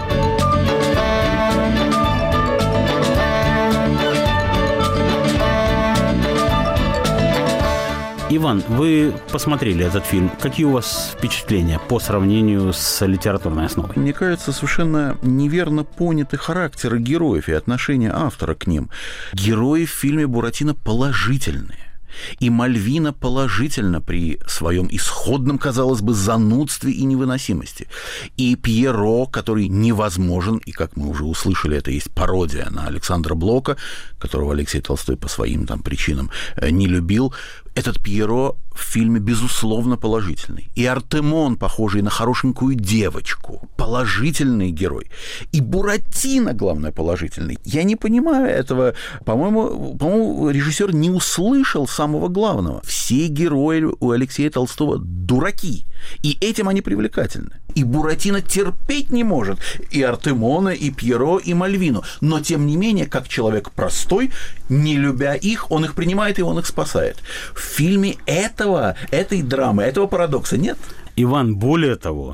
Иван, вы посмотрели этот фильм. Какие у вас впечатления по сравнению с литературной основой? Мне кажется, совершенно неверно поняты характеры героев и отношения автора к ним. Герои в фильме «Буратино» положительные. И Мальвина положительна при своем исходном, казалось бы, занудстве и невыносимости. И Пьеро, который невозможен, и, как мы уже услышали, это есть пародия на Александра Блока, которого Алексей Толстой по своим там причинам не любил. Этот Пьеро в фильме, безусловно, положительный. И Артемон, похожий на хорошенькую девочку, положительный герой. И Буратино, главное, положительный. Я не понимаю этого. По-моему, по-моему, режиссер не услышал самого главного. Все герои у Алексея Толстого дураки. И этим они привлекательны. И Буратино терпеть не может и Артемона, и Пьеро, и Мальвину. Но, тем не менее, как человек простой, не любя их, он их принимает и он их спасает. В фильме этого, этой драмы, этого парадокса нет. Иван, более того,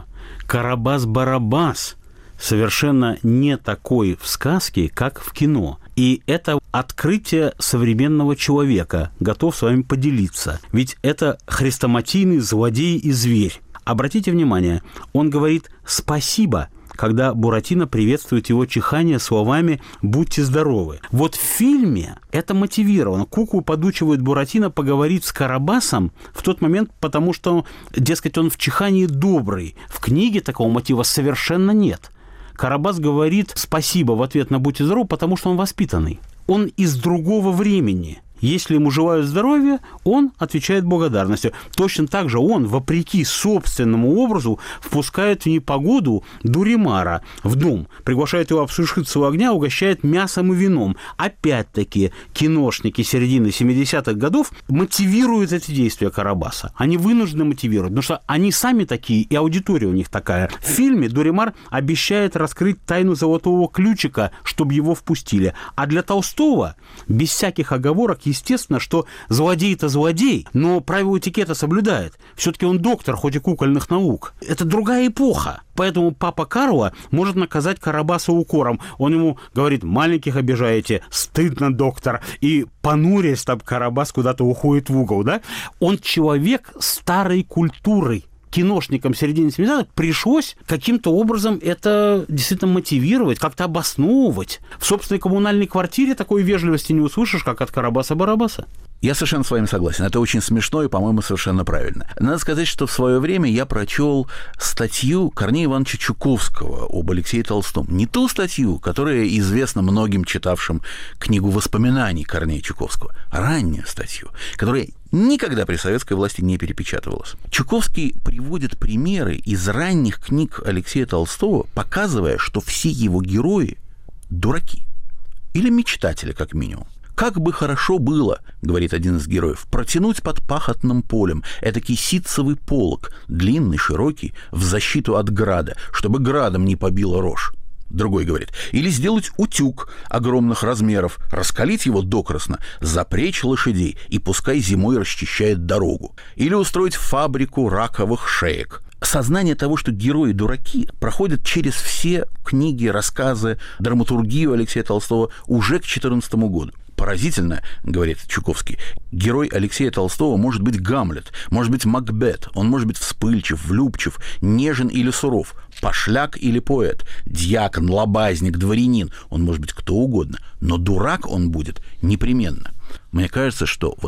Карабас-Барабас совершенно не такой в сказке, как в кино. И это открытие современного человека. Готов с вами поделиться. Ведь это хрестоматийный злодей и зверь. Обратите внимание, он говорит «спасибо», когда Буратино приветствует его чихание словами «будьте здоровы». Вот в фильме это мотивировано. Куку подучивает Буратино поговорить с Карабасом в тот момент, потому что, дескать, он в чихании добрый. В книге такого мотива совершенно нет. Карабас говорит «спасибо» в ответ на «будьте здоровы», потому что он воспитанный. Он из другого времени. Если ему желают здоровья, он отвечает благодарностью. Точно так же он, вопреки собственному образу, впускает в непогоду Дуримара в дом, приглашает его обсушиться у огня, угощает мясом и вином. Опять-таки, киношники середины семидесятых годов мотивируют эти действия Карабаса. Они вынуждены мотивировать, потому что они сами такие, и аудитория у них такая. В фильме Дуримар обещает раскрыть тайну золотого ключика, чтобы его впустили. А для Толстого, без всяких оговорок, естественно, что злодей-то злодей, но правила этикета соблюдает. Все-таки он доктор, хоть и кукольных наук. Это другая эпоха. Поэтому папа Карло может наказать Карабаса укором. Он ему говорит: маленьких обижаете, стыдно, доктор. И понурясь, там Карабас куда-то уходит в угол. Да? Он человек старой культуры. Киношникам середины семидесятых пришлось каким-то образом это действительно мотивировать, как-то обосновывать. В собственной коммунальной квартире такой вежливости не услышишь, как от Карабаса-Барабаса. Я совершенно с вами согласен. Это очень смешно и, по-моему, совершенно правильно. Надо сказать, что в свое время я прочел статью Корнея Ивановича Чуковского об Алексее Толстом. Не ту статью, которая известна многим читавшим книгу воспоминаний Корнея Чуковского, а раннюю статью, которая никогда при советской власти не перепечатывалась. Чуковский приводит примеры из ранних книг Алексея Толстого, показывая, что все его герои – дураки. Или мечтатели, как минимум. «Как бы хорошо было, — говорит один из героев, — протянуть под пахотным полем этакий ситцевый полог, длинный, широкий, в защиту от града, чтобы градом не побило рожь. Другой говорит: или сделать утюг огромных размеров, раскалить его докрасно, запречь лошадей и пускай зимой расчищает дорогу. Или устроить фабрику раковых шеек». Сознание того, что герои дураки, проходит через все книги, рассказы, драматургию Алексея Толстого уже к четырнадцатому году. Поразительно, говорит Чуковский, герой Алексея Толстого может быть Гамлет, может быть Макбет, он может быть вспыльчив, влюбчив, нежен или суров, пошляк или поэт, дьякон, лобазник, дворянин, он может быть кто угодно, но дурак он будет непременно. Мне кажется, что вот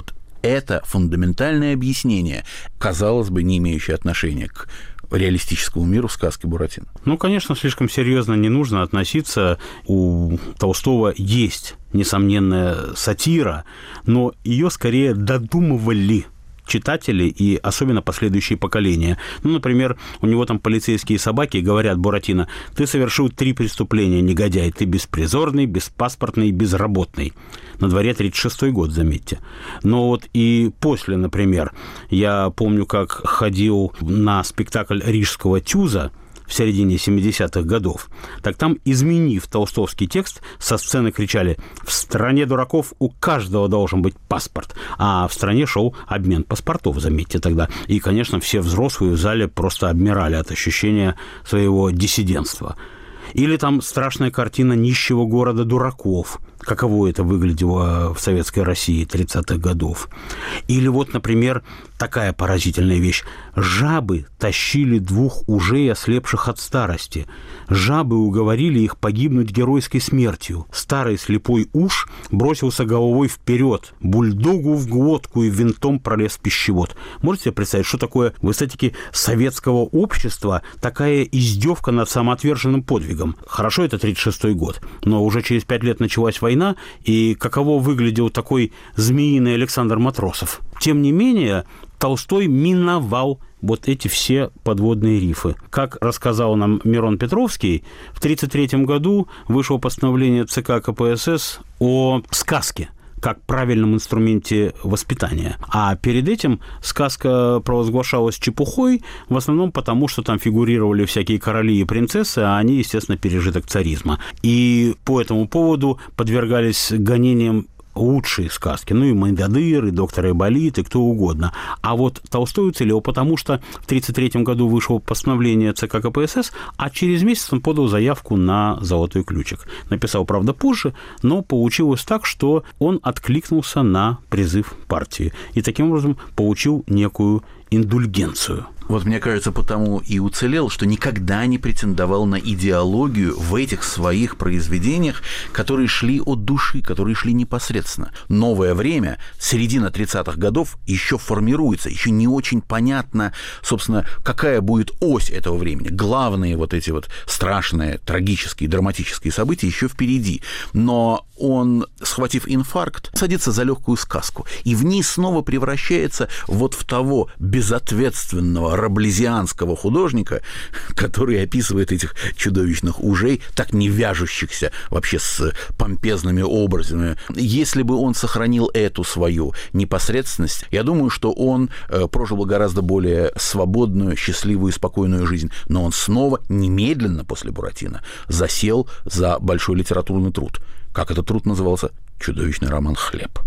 Это фундаментальное объяснение, казалось бы, не имеющее отношения к реалистическому миру сказки Буратино. Ну, конечно, слишком серьезно не нужно относиться. У Толстого есть несомненная сатира, но ее скорее додумывали читатели и особенно последующие поколения. Ну, например, у него там полицейские собаки говорят: Буратино, ты совершил три преступления, негодяй, ты беспризорный, беспаспортный, безработный. На дворе тридцать шестой год, заметьте. Но вот и после, например, я помню, как ходил на спектакль Рижского Тюза в середине семидесятых годов, так там, изменив толстовский текст, со сцены кричали: «В стране дураков у каждого должен быть паспорт», а в стране шел обмен паспортов, заметьте тогда. И, конечно, все взрослые в зале просто обмирали от ощущения своего диссидентства. Или там страшная картина нищего города дураков, каково это выглядело в советской России тридцатых годов. Или вот, например, такая поразительная вещь. Жабы тащили двух ужей, ослепших от старости. Жабы уговорили их погибнуть геройской смертью. Старый слепой уж бросился головой вперед, бульдогу в глотку и винтом пролез в пищевод. Можете себе представить, что такое в эстетике советского общества такая издевка над самоотверженным подвигом? Хорошо, это тридцать шестой год, но уже через пять лет началась война, и каково выглядел такой змеиный Александр Матросов. Тем не менее, Толстой миновал вот эти все подводные рифы. Как рассказал нам Мирон Петровский, в тридцать третьем году вышло постановление ЦК КПСС о сказке как правильном инструменте воспитания. А перед этим сказка провозглашалась чепухой, в основном потому, что там фигурировали всякие короли и принцессы, а они, естественно, пережиток царизма. И по этому поводу подвергались гонениям лучшие сказки, ну и Мойдодыр, и доктор Айболит, и кто угодно. А вот Толстой уцелел, потому что в тридцать третьем году вышло постановление ЦК КПСС, а через месяц он подал заявку на «Золотой ключик». Написал, правда, позже, но получилось так, что он откликнулся на призыв партии и таким образом получил некую индульгенцию. Вот, мне кажется, потому и уцелел, что никогда не претендовал на идеологию в этих своих произведениях, которые шли от души, которые шли непосредственно. Новое время, середина тридцатых годов, еще формируется, еще не очень понятно, собственно, какая будет ось этого времени. Главные вот эти вот страшные, трагические, драматические события еще впереди. Но он, схватив инфаркт, садится за легкую сказку, и в ней снова превращается вот в того безответственного раблезианского художника, который описывает этих чудовищных ужей, так не вяжущихся вообще с помпезными образами. Если бы он сохранил эту свою непосредственность, я думаю, что он прожил бы гораздо более свободную, счастливую и спокойную жизнь. Но он снова, немедленно после Буратино, засел за большой литературный труд. Как этот труд назывался? Чудовищный роман «Хлеб».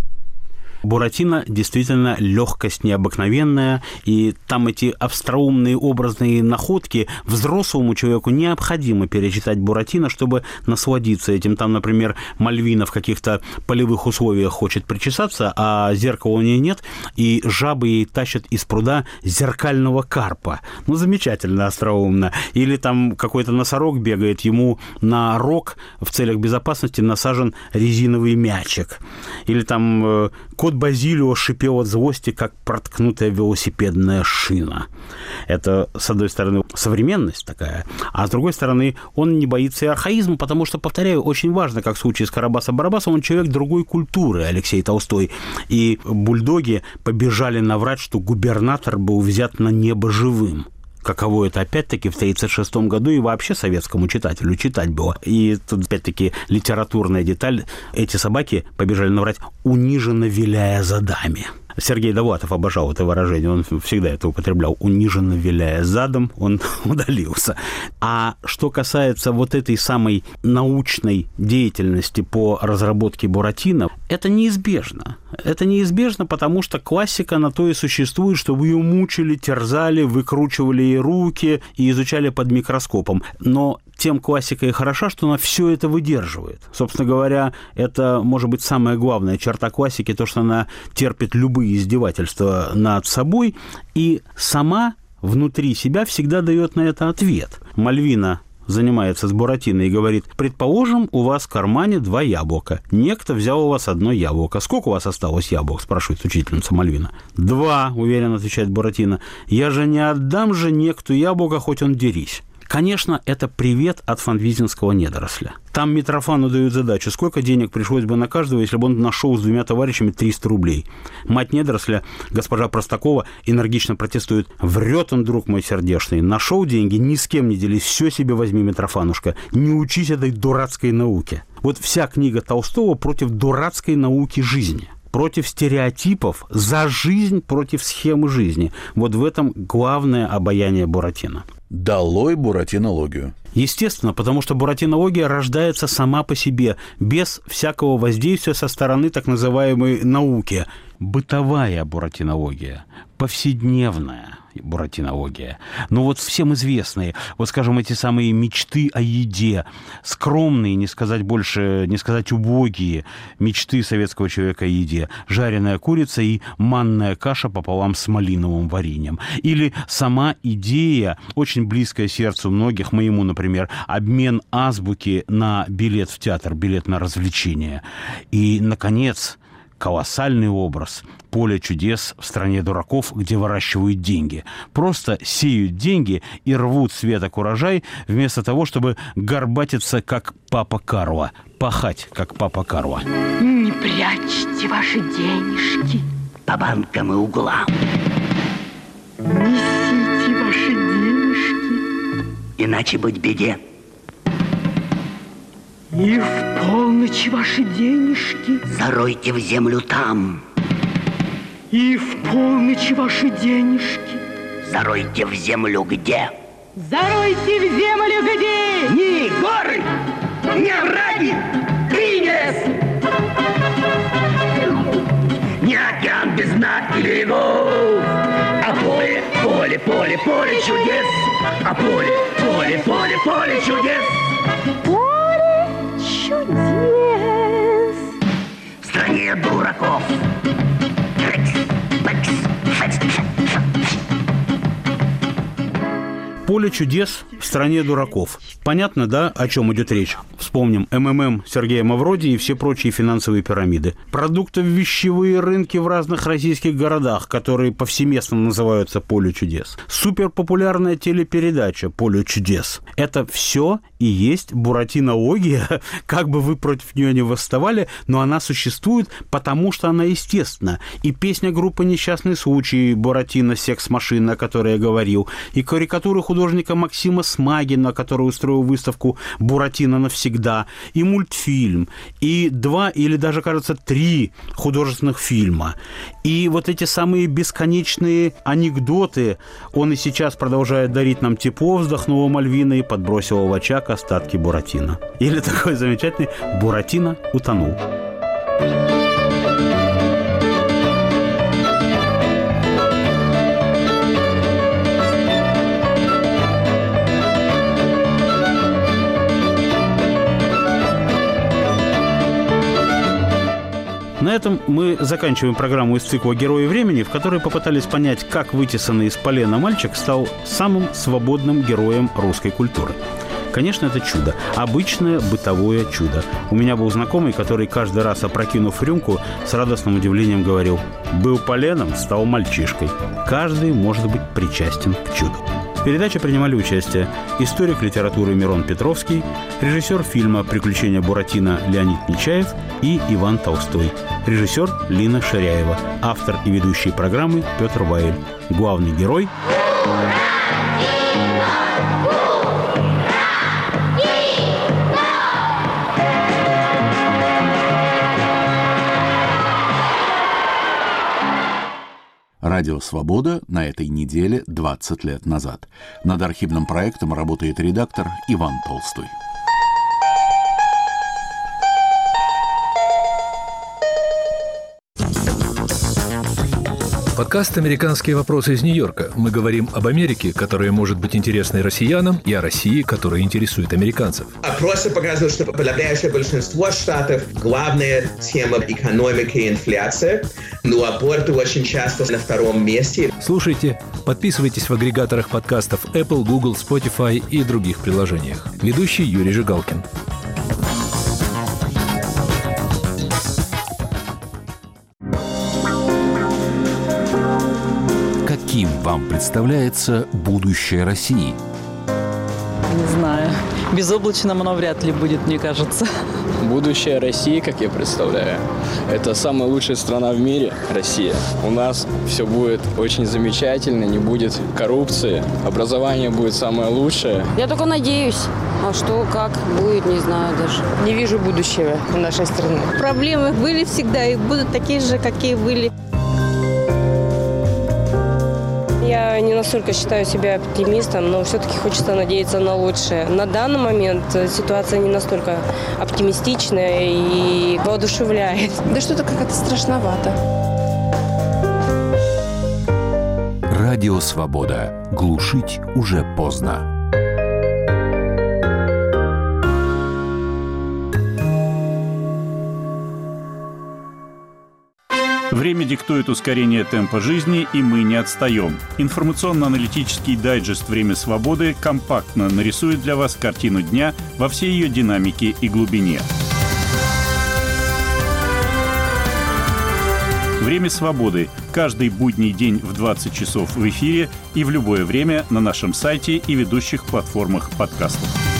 Буратино действительно легкость необыкновенная, и там эти остроумные образные находки взрослому человеку необходимо перечитать Буратино, чтобы насладиться этим. Там, например, Мальвина в каких-то полевых условиях хочет причесаться, а зеркала у нее нет, и жабы ей тащат из пруда зеркального карпа. Ну, замечательно остроумно. Или там какой-то носорог бегает, ему на рог в целях безопасности насажен резиновый мячик. Или там э, кот Базилио шипел от злости, как проткнутая велосипедная шина. Это, с одной стороны, современность такая, а с другой стороны, он не боится и архаизма, потому что, повторяю, очень важно, как в случае с Карабаса-Барабасом, он человек другой культуры, Алексей Толстой. И бульдоги побежали наврать, что губернатор был взят на небо живым. Каково это, опять-таки, в тридцать шестом году и вообще советскому читателю читать было. И тут, опять-таки, литературная деталь. Эти собаки побежали наврать, униженно виляя задами. Сергей Довлатов обожал это выражение, он всегда это употреблял. Униженно виляя задом, он удалился. А что касается вот этой самой научной деятельности по разработке Буратино, это неизбежно. Это неизбежно, потому что классика на то и существует, чтобы ее мучили, терзали, выкручивали ей руки и изучали под микроскопом. Но тем классика и хороша, что она все это выдерживает. Собственно говоря, это, может быть, самая главная черта классики, то, что она терпит любые издевательства над собой и сама внутри себя всегда дает на это ответ. Мальвина занимается с Буратино и говорит: предположим, у вас в кармане два яблока. Некто взял у вас одно яблоко. Сколько у вас осталось яблок? Спрашивает учительница Мальвина. Два, уверенно отвечает Буратино. Я же не отдам же некту яблоко, хоть он дерись. Конечно, это привет от фанвизинского недоросля. Там Митрофану дают задачу, сколько денег пришлось бы на каждого, если бы он нашел с двумя товарищами триста рублей. Мать недоросля, госпожа Простакова, энергично протестует. Врет он, друг мой сердечный. Нашел деньги, ни с кем не делись, все себе возьми, Митрофанушка. Не учись этой дурацкой науке. Вот вся книга Толстого против дурацкой науки жизни. Против стереотипов, за жизнь против схемы жизни. Вот в этом главное обаяние Буратино. Долой буратинологию. Естественно, потому что буратинология рождается сама по себе, без всякого воздействия со стороны так называемой науки. Бытовая буратинология, повседневная буратинология. Ну вот всем известные, вот скажем, эти самые мечты о еде, скромные, не сказать больше, не сказать убогие мечты советского человека о еде. Жареная курица и манная каша пополам с малиновым вареньем. Или сама идея, очень близкая сердцу многих, моему, например, обмен азбуки на билет в театр, билет на развлечение. И, наконец, колоссальный образ «Поле чудес в стране дураков», где выращивают деньги. Просто сеют деньги и рвут с веток урожай, вместо того, чтобы горбатиться, как папа Карло, пахать, как папа Карло. Не прячьте ваши денежки по банкам и углам. Несите ваши денежки, иначе быть беде. И в полночь ваши денежки заройте в землю там. И в полночь ваши денежки заройте в землю где? Заройте в землю где? Ни горы, ни овраги, и лес. Ни океан без дна и берегов. А поле, поле, поле, поле чудес. А поле, поле, поле, поле чудес. Чудес в стране дураков. Поле чудес в стране дураков. Понятно, да, о чем идет речь? Вспомним эм эм эм Сергея Мавроди и все прочие финансовые пирамиды. Продуктовещевые рынки в разных российских городах, которые повсеместно называются «Поле чудес». Суперпопулярная телепередача «Поле чудес». Это все и есть буратинология, как бы вы против нее не восставали, но она существует, потому что она естественна. И песня группы «Несчастный случай» Буратино «Секс-машина», о которой я говорил, и карикатуры художника Максима Смагина, который устроил выставку «Буратино навсегда», и мультфильм, и два или даже, кажется, три художественных фильма. И вот эти самые бесконечные анекдоты он и сейчас продолжает дарить нам тепло, вздохнула Мальвина и подбросила в очаг остатки Буратино. Или такой замечательный «Буратино утонул». На этом мы заканчиваем программу из цикла «Герои времени», в которой попытались понять, как вытесанный из полена мальчик стал самым свободным героем русской культуры. Конечно, это чудо. Обычное бытовое чудо. У меня был знакомый, который каждый раз, опрокинув рюмку, с радостным удивлением говорил: «Был поленом, стал мальчишкой». Каждый может быть причастен к чуду. В передаче принимали участие историк литературы Мирон Петровский, режиссер фильма «Приключения Буратино» Леонид Нечаев и Иван Толстой, режиссер Лина Ширяева, автор и ведущий программы Петр Ваиль, главный герой... Радио «Свобода» на этой неделе двадцать лет назад. Над архивным проектом работает редактор Иван Толстой. подкаст «Американские вопросы» из Нью-Йорка. Мы говорим об Америке, которая может быть интересной россиянам, и о России, которая интересует американцев. Опросы показывают, что подавляющее большинство штатов главная тема экономики и инфляция, но аборты очень часто на втором месте. Слушайте, подписывайтесь в агрегаторах подкастов Apple, Google, Spotify и других приложениях. Ведущий Юрий Жигалкин. Каким вам представляется будущее России? Не знаю. Безоблачным оно вряд ли будет, мне кажется. Будущее России, как я представляю, это самая лучшая страна в мире, Россия. У нас все будет очень замечательно, не будет коррупции, образование будет самое лучшее. Я только надеюсь. А что, как будет, не знаю даже. Не вижу будущего в нашей стране. Проблемы были всегда и будут такие же, какие были. Я не настолько считаю себя оптимистом, но все-таки хочется надеяться на лучшее. На данный момент ситуация не настолько оптимистичная и воодушевляет. Да что-то как-то страшновато. Радио «Свобода». Глушить уже поздно. Время диктует ускорение темпа жизни, и мы не отстаем. Информационно-аналитический дайджест «Время свободы» компактно нарисует для вас картину дня во всей ее динамике и глубине. «Время свободы» каждый будний день в двадцать часов в эфире и в любое время на нашем сайте и ведущих платформах подкастов.